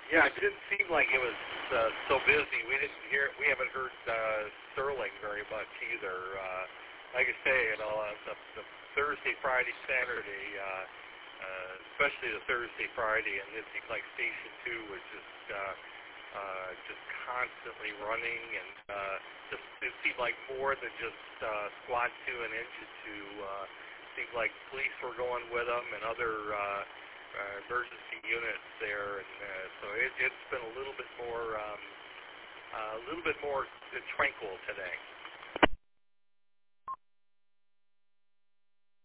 Yeah, it didn't seem like it was so busy. We haven't heard Sterling very much either. Like I say, the Thursday, Friday, Saturday, especially the Thursday, Friday, and it seemed like Station 2 was just constantly running, and it seemed like more than just Squad 2 and Engine 2. Seemed like police were going with them and other emergency units there, and so it's been a little bit more tranquil today.